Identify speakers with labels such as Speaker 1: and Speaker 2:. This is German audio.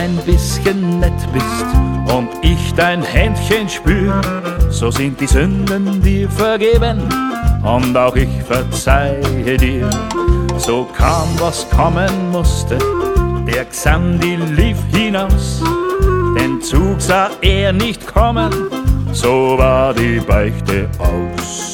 Speaker 1: ein bisschen nett bist und ich dein Händchen spür, so sind die Sünden dir vergeben und auch ich verzeihe dir. So kam, was kommen musste, der Xandi lief hinaus, den Zug sah er nicht kommen, so war die Beichte aus.